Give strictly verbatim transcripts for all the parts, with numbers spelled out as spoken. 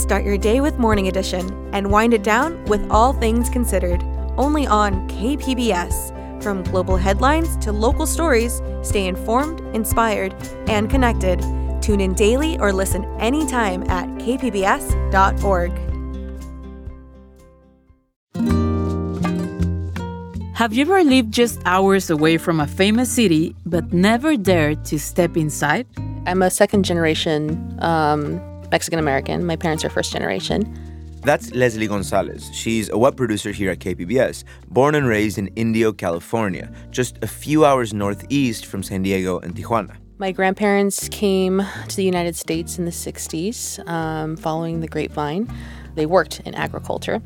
Start your day with Morning Edition and wind it down with All Things Considered, only on K P B S. From global headlines to local stories, stay informed, inspired, and connected. Tune in daily or listen anytime at k p b s dot org. Have you ever lived just hours away from a famous city but never dared to step inside? I'm a second generation um, Mexican American. My parents are first generation. That's Leslie Gonzalez. She's a web producer here at K P B S, born and raised in Indio, California, just a few hours northeast from San Diego and Tijuana. My grandparents came to the United States in the sixties, um, following the grapevine. They worked in agriculture.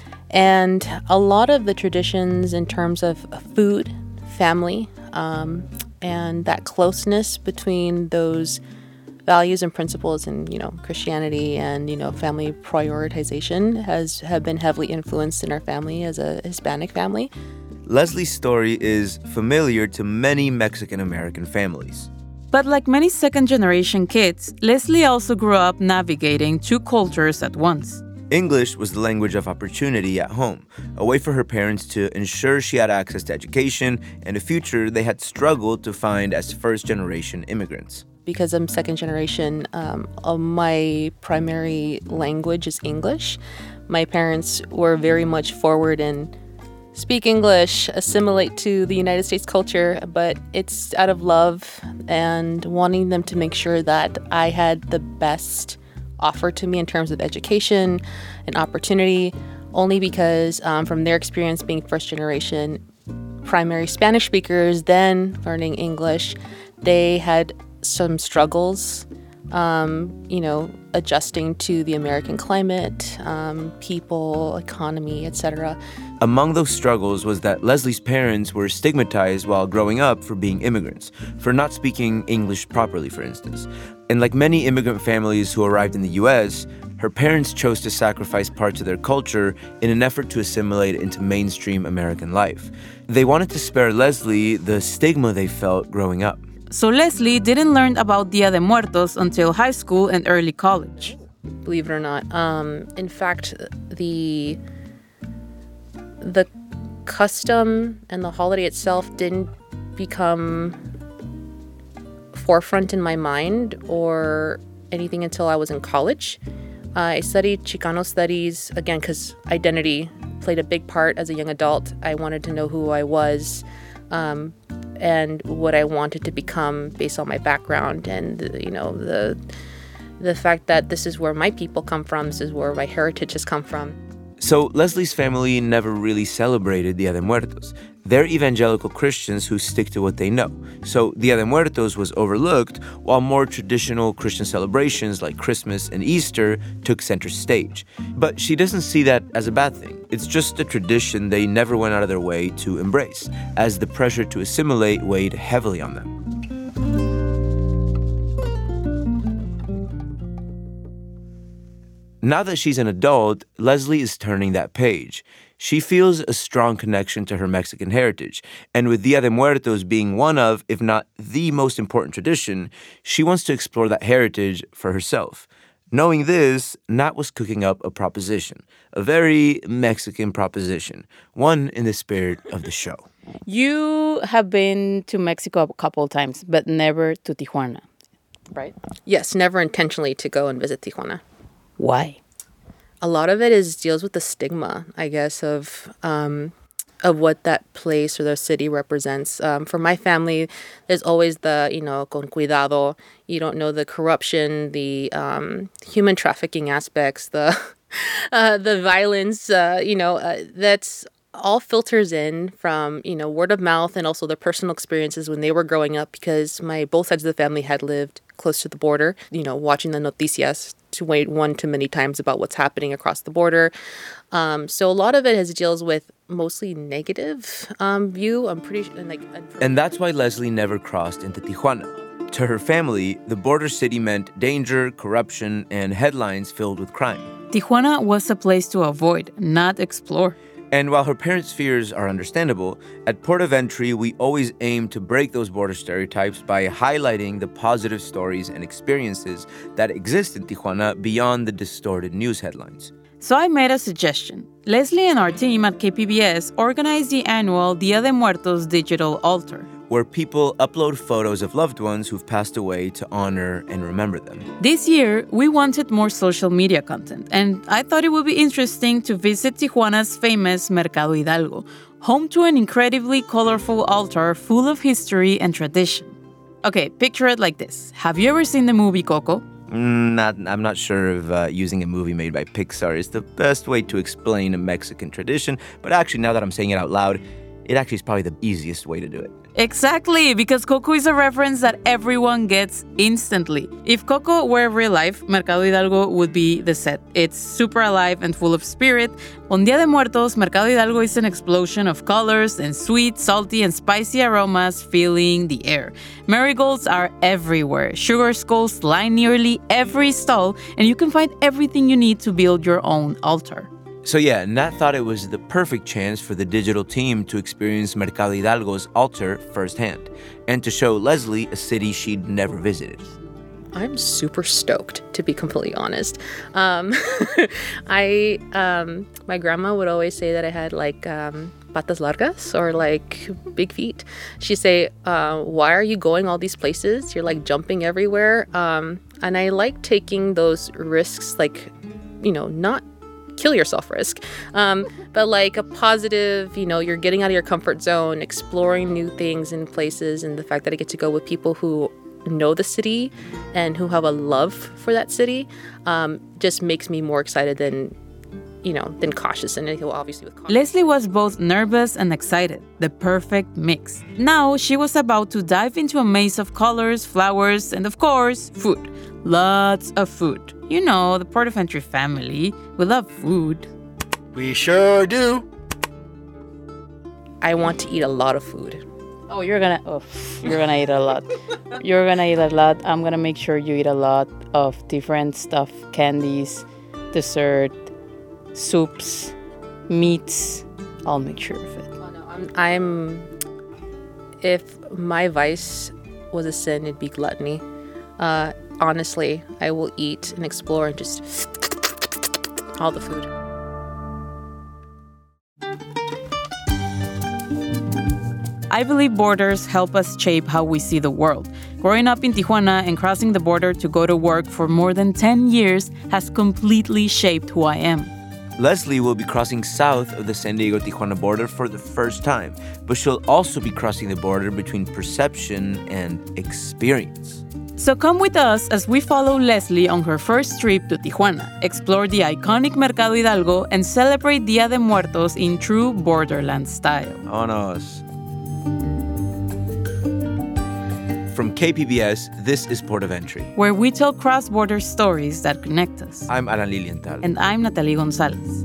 And a lot of the traditions in terms of food, family, um, and that closeness between those values and principles in, you know, Christianity and, you know, family prioritization has have been heavily influenced in our family as a Hispanic family. Leslie's story is familiar to many Mexican-American families. But like many second-generation kids, Leslie also grew up navigating two cultures at once. English was the language of opportunity at home, a way for her parents to ensure she had access to education and a future they had struggled to find as first-generation immigrants. Because I'm second generation, um, uh, my primary language is English. My parents were very much forward in speak English, assimilate to the United States culture, but it's out of love and wanting them to make sure that I had the best offered to me in terms of education and opportunity, only because um, from their experience being first generation primary Spanish speakers, then learning English, they had some struggles, um, you know, adjusting to the American climate, um, people, economy, et cetera. Among those struggles was that Leslie's parents were stigmatized while growing up for being immigrants, for not speaking English properly, for instance. And like many immigrant families who arrived in the U S, her parents chose to sacrifice parts of their culture in an effort to assimilate into mainstream American life. They wanted to spare Leslie the stigma they felt growing up. So Leslie didn't learn about Dia de Muertos until high school and early college. Believe it or not. Um, in fact, the the custom and the holiday itself didn't become forefront in my mind or anything until I was in college. Uh, I studied Chicano studies, again, because identity played a big part as a young adult. I wanted to know who I was um, and what I wanted to become based on my background and, you know, the the fact that this is where my people come from, this is where my heritage has come from. So Leslie's family never really celebrated Dia de Muertos. They're evangelical Christians who stick to what they know. So Dia de Muertos was overlooked, while more traditional Christian celebrations like Christmas and Easter took center stage. But she doesn't see that as a bad thing. It's just a tradition they never went out of their way to embrace, as the pressure to assimilate weighed heavily on them. Now that she's an adult, Leslie is turning that page. She feels a strong connection to her Mexican heritage, and with Dia de Muertos being one of, if not the most important tradition, she wants to explore that heritage for herself. Knowing this, Nat was cooking up a proposition, a very Mexican proposition, one in the spirit of the show. You have been to Mexico a couple of times, but never to Tijuana, right? Yes, never intentionally to go and visit Tijuana. Why? A lot of it is deals with the stigma, I guess, of um, of what that place or the city represents. Um, for my family, there's always the, you know, con cuidado. You don't know the corruption, the um, human trafficking aspects, the uh, the violence. Uh, you know, uh, that's all filters in from, you know, word of mouth and also their personal experiences when they were growing up, because my both sides of the family had lived close to the border, you know, watching the noticias to wait one too many times about what's happening across the border. Um, so a lot of it has deals with mostly negative um, view. I'm pretty sure. Like, and that's why Leslie never crossed into Tijuana. To her family, the border city meant danger, corruption, and headlines filled with crime. Tijuana was a place to avoid, not explore. And while her parents' fears are understandable, at Port of Entry, we always aim to break those border stereotypes by highlighting the positive stories and experiences that exist in Tijuana beyond the distorted news headlines. So I made a suggestion. Leslie and our team at K P B S organized the annual Dia de Muertos digital altar, where people upload photos of loved ones who've passed away to honor and remember them. This year, we wanted more social media content, and I thought it would be interesting to visit Tijuana's famous Mercado Hidalgo, home to an incredibly colorful altar full of history and tradition. Okay, picture it like this. Have you ever seen the movie Coco? Mm, not, I'm not sure if uh, using a movie made by Pixar is the best way to explain a Mexican tradition, but actually, now that I'm saying it out loud, it actually is probably the easiest way to do it. Exactly, because Coco is a reference that everyone gets instantly. If Coco were real life, Mercado Hidalgo would be the set. It's super alive and full of spirit. On Dia de Muertos, Mercado Hidalgo is an explosion of colors and sweet, salty, and spicy aromas filling the air. Marigolds are everywhere. Sugar skulls line nearly every stall, and you can find everything you need to build your own altar. So yeah, Nat thought it was the perfect chance for the digital team to experience Mercado Hidalgo's altar firsthand, and to show Leslie a city she'd never visited. I'm super stoked, to be completely honest. Um, I, um, my grandma would always say that I had like um, patas largas, or like big feet. She'd say, uh, why are you going all these places? You're like jumping everywhere. Um, and I like taking those risks, like, you know, not kill yourself risk, um, but like a positive, you know, you're getting out of your comfort zone, exploring new things and places, and the fact that I get to go with people who know the city and who have a love for that city um, just makes me more excited than, you know, than cautious. And well, obviously with caution. Leslie was both nervous and excited, the perfect mix. Now she was about to dive into a maze of colors, flowers, and of course, food. Lots of food. You know, the Port of Entry family. We love food. We sure do. I want to eat a lot of food. Oh, you're gonna, oh, you're gonna eat a lot. You're gonna eat a lot. I'm gonna make sure you eat a lot of different stuff, candies, dessert, soups, meats. I'll make sure of it. Oh, no, I'm, I'm, if my vice was a sin, it'd be gluttony. Uh, honestly, I will eat and explore and just all the food. I believe borders help us shape how we see the world. Growing up in Tijuana and crossing the border to go to work for more than ten years has completely shaped who I am. Leslie will be crossing south of the San Diego-Tijuana border for the first time, but she'll also be crossing the border between perception and experience. So come with us as we follow Leslie on her first trip to Tijuana, explore the iconic Mercado Hidalgo, and celebrate Dia de Muertos in true borderland style. Vámonos. From K P B S, this is Port of Entry, where we tell cross-border stories that connect us. I'm Alan Lilienthal. And I'm Natalie Gonzalez.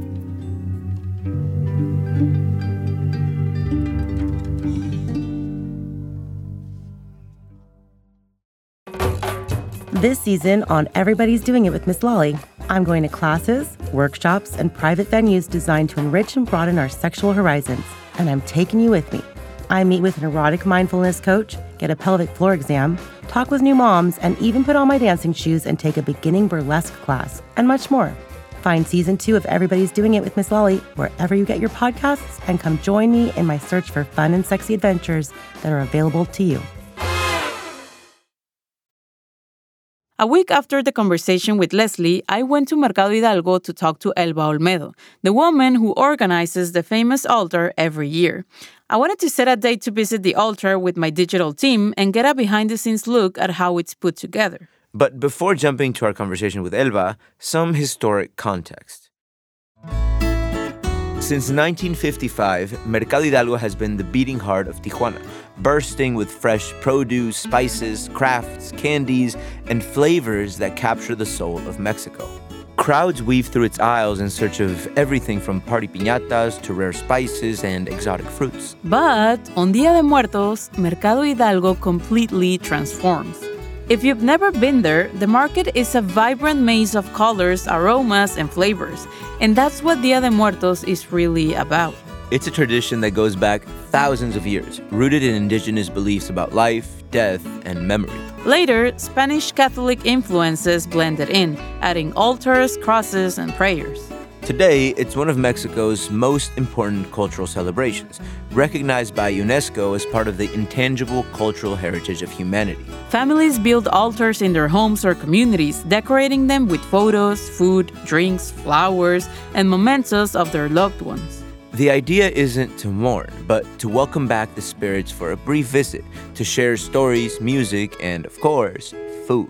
This season on Everybody's Doing It with Miss Lolly, I'm going to classes, workshops, and private venues designed to enrich and broaden our sexual horizons. And I'm taking you with me. I meet with an erotic mindfulness coach, get a pelvic floor exam, talk with new moms, and even put on my dancing shoes and take a beginning burlesque class, and much more. Find season two of Everybody's Doing It with Miss Lolly wherever you get your podcasts, and come join me in my search for fun and sexy adventures that are available to you. A week after the conversation with Leslie, I went to Mercado Hidalgo to talk to Elba Olmedo, the woman who organizes the famous altar every year. I wanted to set a date to visit the altar with my digital team and get a behind-the-scenes look at how it's put together. But before jumping to our conversation with Elba, some historic context. Since nineteen fifty-five, Mercado Hidalgo has been the beating heart of Tijuana, bursting with fresh produce, spices, crafts, candies, and flavors that capture the soul of Mexico. Crowds weave through its aisles in search of everything from party piñatas to rare spices and exotic fruits. But on Dia de Muertos, Mercado Hidalgo completely transforms. If you've never been there, the market is a vibrant maze of colors, aromas, and flavors. And that's what Dia de Muertos is really about. It's a tradition that goes back thousands of years, rooted in indigenous beliefs about life, death, and memory. Later, Spanish Catholic influences blended in, adding altars, crosses, and prayers. Today, it's one of Mexico's most important cultural celebrations, recognized by UNESCO as part of the intangible cultural heritage of humanity. Families build altars in their homes or communities, decorating them with photos, food, drinks, flowers, and mementos of their loved ones. The idea isn't to mourn, but to welcome back the spirits for a brief visit, to share stories, music, and, of course, food.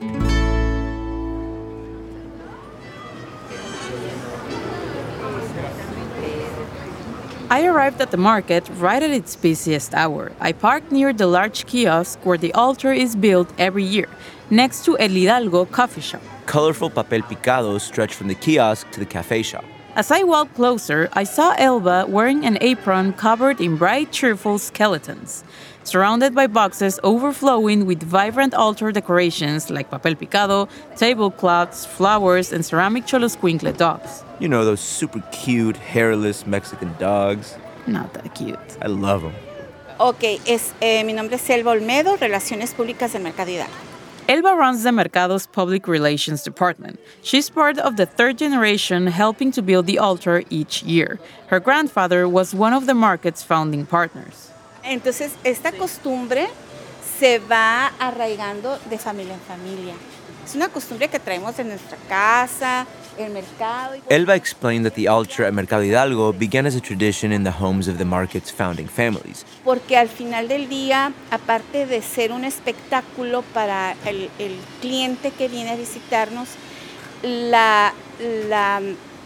I arrived at the market right at its busiest hour. I parked near the large kiosk where the altar is built every year, next to El Hidalgo coffee shop. Colorful papel picado stretch from the kiosk to the cafe shop. As I walked closer, I saw Elba wearing an apron covered in bright, cheerful skeletons, surrounded by boxes overflowing with vibrant altar decorations like papel picado, tablecloths, flowers, and ceramic Xoloscuincle dogs. You know, those super cute, hairless Mexican dogs. Not that cute. I love them. Ok, es, eh, mi nombre es Elba Olmedo, Relaciones Públicas del Mercado Hidalgo. Elba runs the Mercado's public relations department. She's part of the third generation helping to build the altar each year. Her grandfather was one of the market's founding partners. Entonces, esta costumbre se va arraigando de familia en familia. Es una costumbre que traemos de nuestra casa, el mercado. Elba explained that the altar at Mercado Hidalgo began as a tradition in the homes of the market's founding families. Porque al final del día, aparte de ser un espectáculo para el, el cliente que viene a visitarnos, la, la,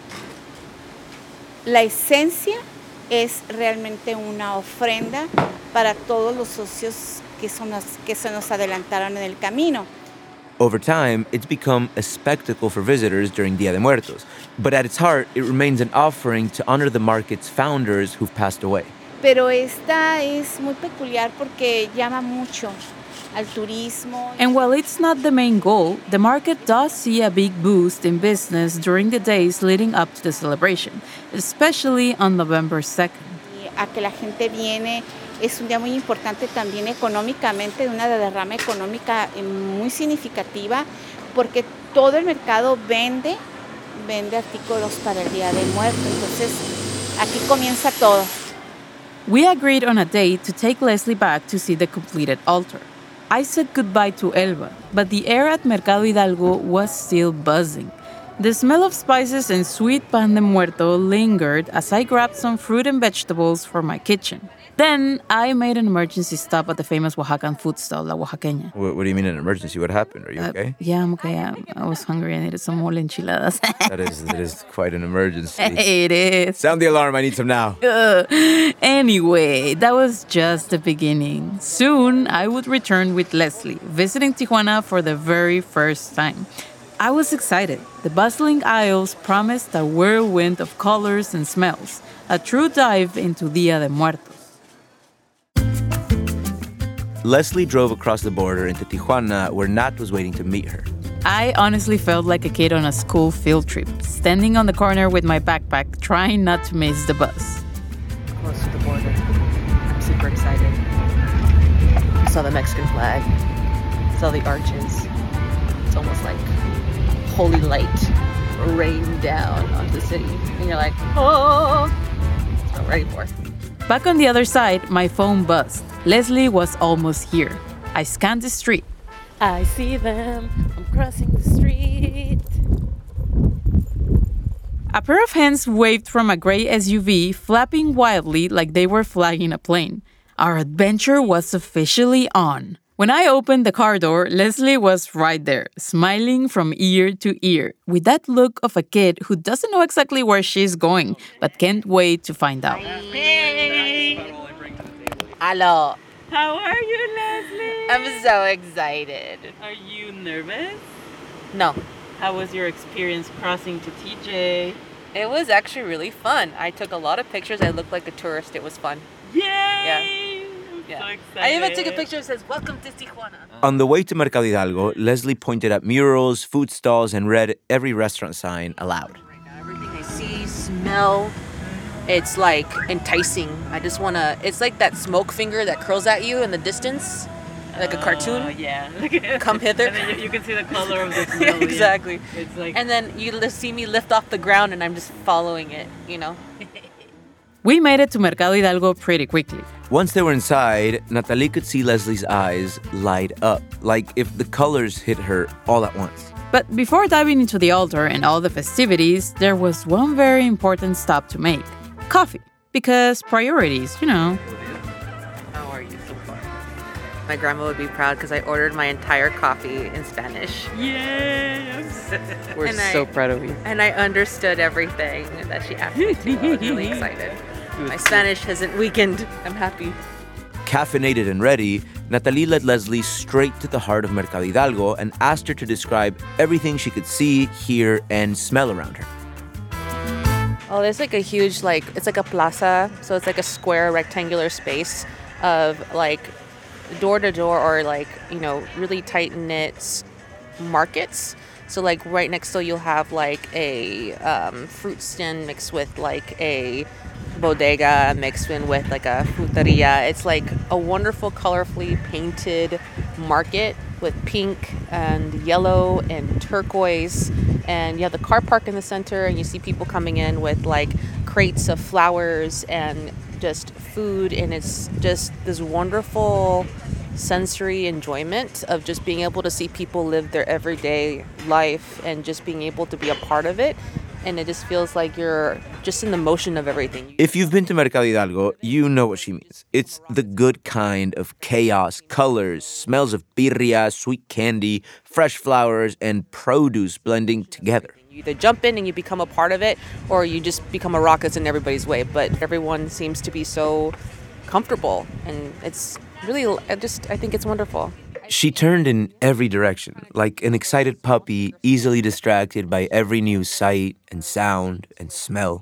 la esencia es realmente una ofrenda para todos los socios que, son los, que se nos adelantaron en el camino. Over time, it's become a spectacle for visitors during Dia de Muertos, but at its heart, it remains an offering to honor the market's founders who've passed away. Pero esta es muy peculiar porque llama mucho al turismo. And while it's not the main goal, the market does see a big boost in business during the days leading up to the celebration, especially on November second. Y a que la gente viene. Es un día muy importante también económicamente, de una derrama económica muy significativa, porque todo el mercado vende, vende artículos para el Día del Muerto. Entonces, aquí comienza todo. We agreed on a date to take Leslie back to see the completed altar. I said goodbye to Elba, but the air at Mercado Hidalgo was still buzzing. The smell of spices and sweet pan de muerto lingered as I grabbed some fruit and vegetables for my kitchen. Then I made an emergency stop at the famous Oaxacan food stall, La Oaxaqueña. What, what do you mean an emergency? What happened? Are you Uh, okay? yeah, I'm okay. I, I was hungry. I needed some mole enchiladas. That is that is quite an emergency. It is. Sound the alarm. I need some now. Uh, anyway, that was just the beginning. Soon, I would return with Leslie, visiting Tijuana for the very first time. I was excited. The bustling aisles promised a whirlwind of colors and smells, a true dive into Dia de Muertos. Leslie drove across the border into Tijuana, where Nat was waiting to meet her. I honestly felt like a kid on a school field trip, standing on the corner with my backpack, trying not to miss the bus. Close to the border. I'm super excited. I saw the Mexican flag. Saw the arches. It's almost like holy light rained down onto the city. And you're like, oh, that's what I'm ready for. Back on the other side, my phone buzzed. Leslie was almost here. I scanned the street. I see them. I'm crossing the street. A pair of hands waved from a gray S U V, flapping wildly like they were flying a plane. Our adventure was officially on. When I opened the car door, Leslie was right there, smiling from ear to ear, with that look of a kid who doesn't know exactly where she's going, but can't wait to find out. Hey. Hello. How are you, Leslie? I'm so excited. Are you nervous? No, How was your experience crossing to T J? it was actually really fun. I took a lot of pictures. I looked like a tourist. It was fun. Yay! I'm Yeah. So excited. I even took a picture that says, "Welcome to Tijuana." On the way to Mercado Hidalgo, Leslie pointed at murals, food stalls, and read every restaurant sign aloud. Right now, everything I see, smell, it's like enticing. I just want to, it's like that smoke finger that curls at you in the distance, like a cartoon. Oh, yeah. Come hither. And then you, you can see the color of the smell. Exactly. Yeah. It's like... And then you li- see me lift off the ground and I'm just following it, you know? We made it to Mercado Hidalgo pretty quickly. Once they were inside, Natalie could see Leslie's eyes light up, like if the colors hit her all at once. But before diving into the altar and all the festivities, there was one very important stop to make. Coffee. Because priorities, you know. How are you so far? My grandma would be proud because I ordered my entire coffee in Spanish. Yes! We're And so I- proud of you. And I understood everything that she asked me to. I was really excited. My Spanish hasn't weakened. I'm happy. Caffeinated and ready, Natalie led Leslie straight to the heart of Mercado Hidalgo and asked her to describe everything she could see, hear, and smell around her. Oh, there's like a huge, like, it's like a plaza. So it's like a square rectangular space of like door to door or like, you know, really tight knit markets. So like right next to you'll have like a um, fruit stand mixed with like a bodega mixed in with like a fruteria. It's like a wonderful, colorfully painted market with pink and yellow and turquoise. And you have the car park in the center and you see people coming in with like crates of flowers and just food. And it's just this wonderful sensory enjoyment of just being able to see people live their everyday life and just being able to be a part of it. And it just feels like you're just in the motion of everything. If you've been to Mercado Hidalgo, you know what she means. It's the good kind of chaos, colors, smells of birria, sweet candy, fresh flowers, and produce blending together. You either jump in and you become a part of it, or you just become a rock that's in everybody's way. But everyone seems to be so comfortable, and it's really, I just, I think it's wonderful. She turned in every direction, like an excited puppy easily distracted by every new sight and sound and smell.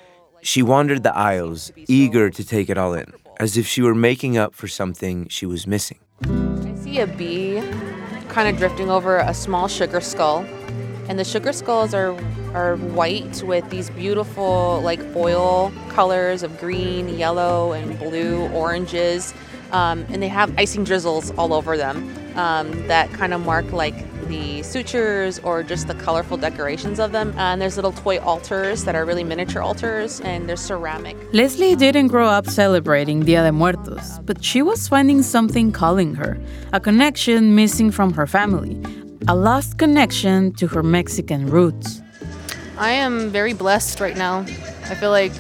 She wandered the aisles, eager to take it all in, as if she were making up for something she was missing. I see a bee kind of drifting over a small sugar skull. And the sugar skulls are are white with these beautiful like foil colors of green, yellow, and blue, oranges. Um, and they have icing drizzles all over them um, that kind of mark like the sutures or just the colorful decorations of them. And there's little toy altars that are really miniature altars, and they're ceramic. Leslie didn't grow up celebrating Dia de Muertos, but she was finding something calling her, a connection missing from her family, a lost connection to her Mexican roots. I am very blessed right now. I feel like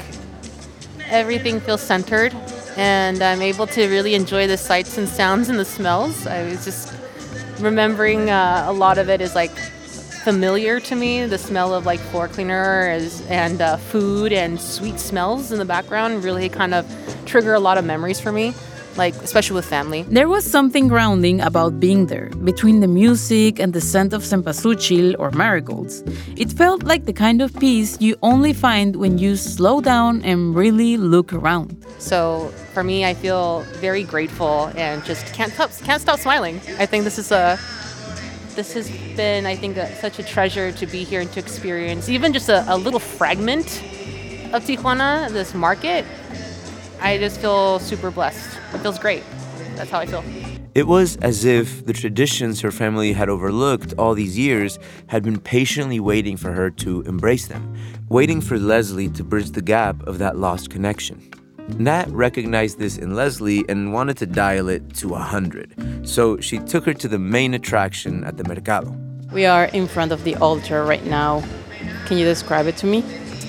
everything feels centered, and I'm able to really enjoy the sights and sounds and the smells. I was just remembering uh, a lot of it is like familiar to me. The smell of like floor cleaner is, and uh, food and sweet smells in the background really kind of trigger a lot of memories for me, like especially with family. There was something grounding about being there, between the music and the scent of cempasúchil or marigolds. It felt like the kind of peace you only find when you slow down and really look around. So for me, I feel very grateful and just can't stop, can't stop smiling. I think this is a this has been, I think, a, such a treasure to be here and to experience even just a, a little fragment of Tijuana, this market. I just feel super blessed. It feels great. That's how I feel. It was as if the traditions her family had overlooked all these years had been patiently waiting for her to embrace them, waiting for Leslie to bridge the gap of that lost connection. Nat recognized this in Leslie and wanted to dial it to one hundred, so she took her to the main attraction at the Mercado. We are in front of the altar right now. Can you describe it to me?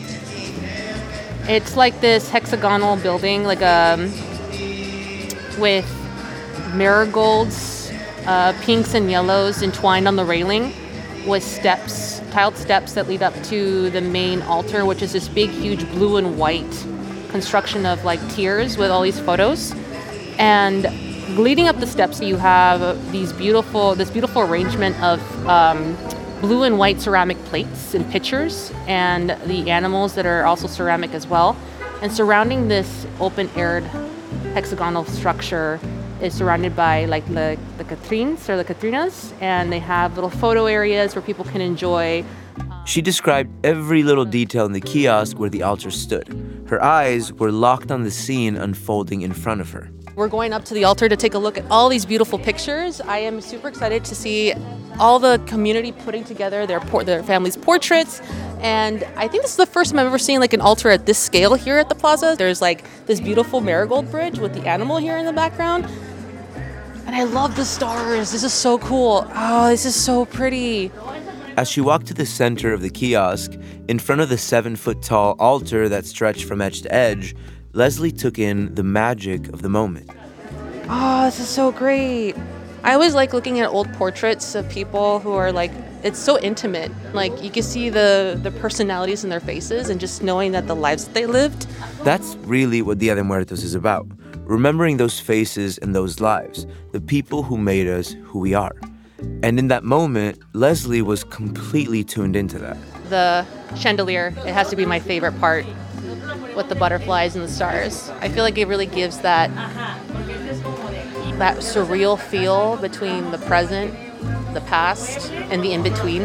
It's like this hexagonal building, like a with marigolds, uh, pinks and yellows entwined on the railing, with steps, tiled steps that lead up to the main altar, which is this big, huge blue and white construction of like tiers with all these photos. And leading up the steps, you have these beautiful, this beautiful arrangement of um, blue and white ceramic plates and pitchers, and the animals that are also ceramic as well. And surrounding this open-aired hexagonal structure is surrounded by like the, the Catrines or the Catrinas, and they have little photo areas where people can enjoy. She described every little detail in the kiosk where the altar stood. Her eyes were locked on the scene unfolding in front of her. We're going up to the altar to take a look at all these beautiful pictures. I am super excited to see all the community putting together their por- their family's portraits. And I think this is the first time I've ever seen like an altar at this scale here at the plaza. There's like this beautiful marigold bridge with the animal here in the background. And I love the stars. This is so cool. Oh, this is so pretty. As she walked to the center of the kiosk, in front of the seven-foot-tall altar that stretched from edge to edge, Leslie took in the magic of the moment. Oh, this is so great. I always like looking at old portraits of people who are like, it's so intimate. Like you can see the, the personalities in their faces and just knowing that the lives that they lived. That's really what Dia de Muertos is about. Remembering those faces and those lives, the people who made us who we are. And in that moment, Leslie was completely tuned into that. The chandelier, it has to be my favorite part with the butterflies and the stars. I feel like it really gives that that surreal feel between the present, the past, and the in-between.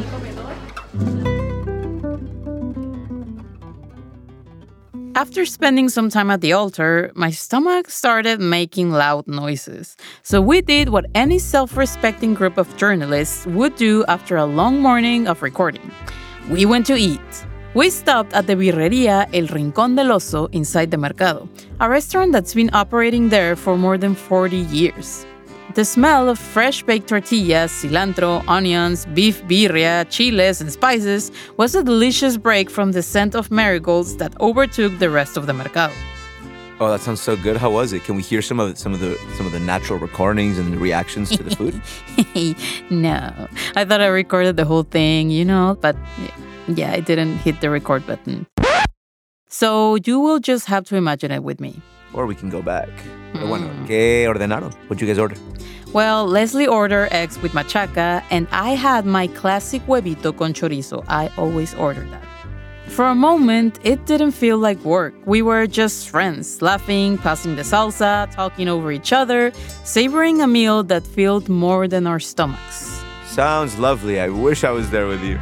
After spending some time at the altar, my stomach started making loud noises. So we did what any self-respecting group of journalists would do after a long morning of recording. We went to eat. We stopped at the Birrería El Rincón del Oso inside the Mercado, a restaurant that's been operating there for more than forty years. The smell of fresh baked tortillas, cilantro, onions, beef birria, chiles, and spices was a delicious break from the scent of marigolds that overtook the rest of the Mercado. Oh, that sounds so good. How was it? Can we hear some of some of the some of the natural recordings and the reactions to the food? No, I thought I recorded the whole thing, you know, but yeah, I didn't hit the record button. So you will just have to imagine it with me. Or we can go back. Pero bueno, ¿qué ordenaron? What'd you guys order? Well, Leslie ordered eggs with machaca, and I had my classic huevito con chorizo. I always order that. For a moment, it didn't feel like work. We were just friends, laughing, passing the salsa, talking over each other, savoring a meal that filled more than our stomachs. Sounds lovely. I wish I was there with you.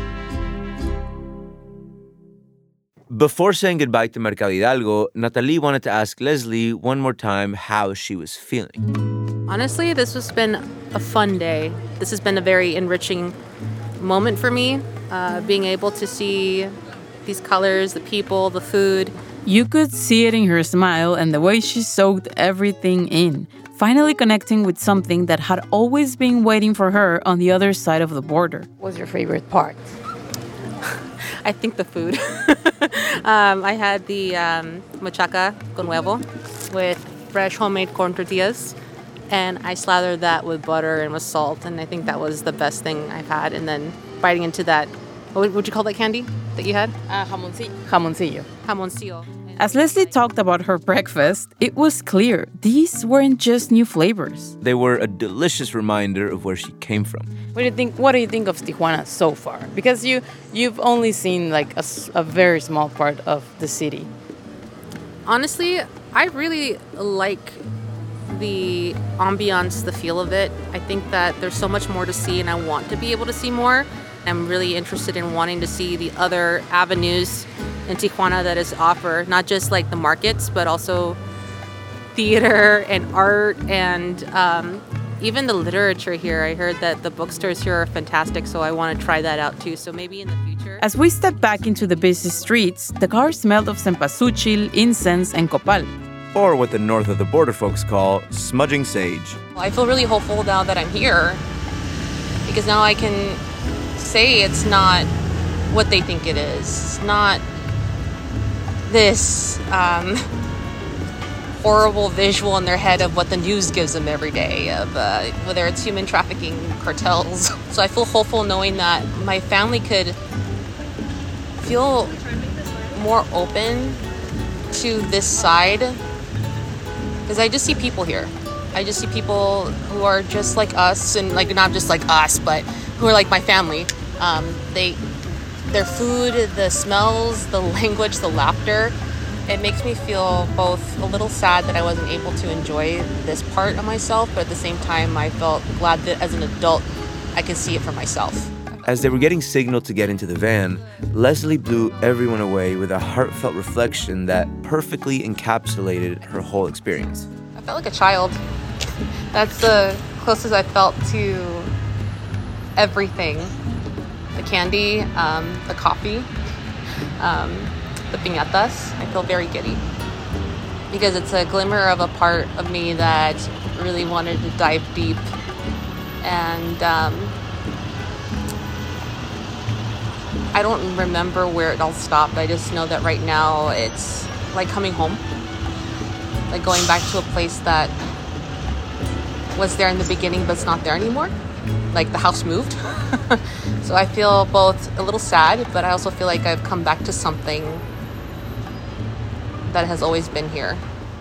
Before saying goodbye to Mercado Hidalgo, Natalie wanted to ask Leslie one more time how she was feeling. Honestly, this has been a fun day. This has been a very enriching moment for me, uh, being able to see these colors, the people, the food. You could see it in her smile and the way she soaked everything in, finally connecting with something that had always been waiting for her on the other side of the border. What's your favorite part? I think the food. um, I had the um, machaca con huevo with fresh homemade corn tortillas, and I slathered that with butter and with salt, and I think that was the best thing I've had. And then biting into that, what would you call that candy that you had? Uh, jamoncillo. Jamoncillo. Jamoncillo. As Leslie talked about her breakfast, it was clear these weren't just new flavors. They were a delicious reminder of where she came from. What do you think? What do you think of Tijuana so far? Because you you've only seen like a, a very small part of the city. Honestly, I really like the ambiance, the feel of it. I think that there's so much more to see, and I want to be able to see more. I'm really interested in wanting to see the other avenues in Tijuana that is offered, not just like the markets, but also theater and art and um, even the literature here. I heard that the bookstores here are fantastic, so I want to try that out too. So maybe in the future. As we stepped back into the busy streets, the car smelled of cempasúchil, incense, and copal. Or what the north of the border folks call smudging sage. I feel really hopeful now that I'm here, because now I can say it's not what they think it is. It's not this um, horrible visual in their head of what the news gives them every day, of uh, whether it's human trafficking cartels. So I feel hopeful knowing that my family could feel more open to this side, because I just see people here. I just see people who are just like us, and like not just like us, but who are like my family. Um, they, their food, the smells, the language, the laughter, It makes me feel both a little sad that I wasn't able to enjoy this part of myself, but at the same time, I felt glad that as an adult, I could see it for myself. As they were getting signaled to get into the van, Leslie blew everyone away with a heartfelt reflection that perfectly encapsulated her whole experience. I felt like a child. That's the closest I felt to everything. The candy, um, the coffee, um, the piñatas. I feel very giddy because it's a glimmer of a part of me that really wanted to dive deep. And um, I don't remember where it all stopped. I just know that right now it's like coming home. Like going back to a place that was there in the beginning but it's not there anymore. Like the house moved. So I feel both a little sad, but I also feel like I've come back to something that has always been here.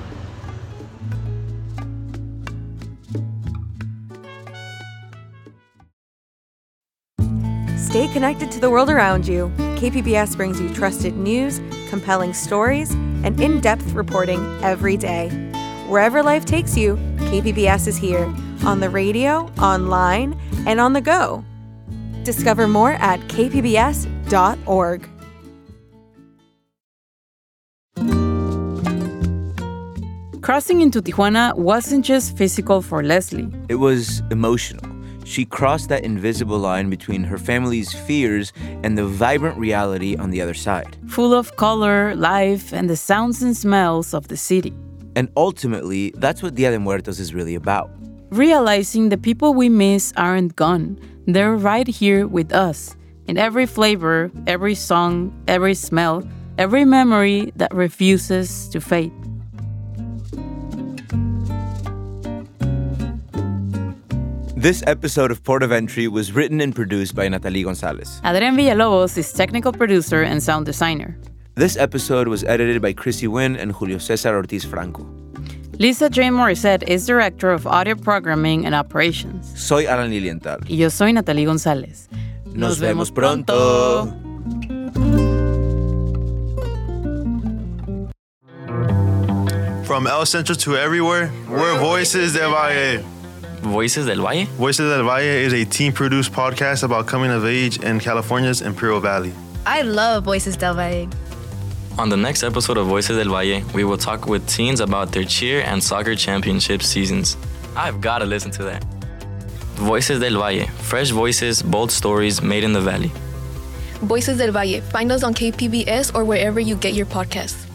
Stay connected to the world around you. K P B S brings you trusted news, compelling stories, and in-depth reporting every day. Wherever life takes you, K P B S is here, on the radio, online, and on the go. Discover more at k p b s dot org. Crossing into Tijuana wasn't just physical for Leslie. It was emotional. She crossed that invisible line between her family's fears and the vibrant reality on the other side. Full of color, life, and the sounds and smells of the city. And ultimately, that's what Dia de Muertos is really about. Realizing the people we miss aren't gone. They're right here with us. In every flavor, every song, every smell, every memory that refuses to fade. This episode of Port of Entry was written and produced by Natalie Gonzalez. Adrián Villalobos is technical producer and sound designer. This episode was edited by Chrissy Wynn and Julio Cesar Ortiz Franco. Lisa Jane Morissette is director of audio programming and operations. Soy Alan Lilienthal. Y yo soy Natalie González. Nos, Nos vemos pronto. From El Centro to everywhere, we're Voices del Valle. Voices del Valle? Voices del Valle is a team-produced podcast about coming of age in California's Imperial Valley. I love Voices del Valle. On the next episode of Voices del Valle, we will talk with teens about their cheer and soccer championship seasons. I've got to listen to that. Voices del Valle, fresh voices, bold stories made in the valley. Voices del Valle. Find us on K P B S or wherever you get your podcasts.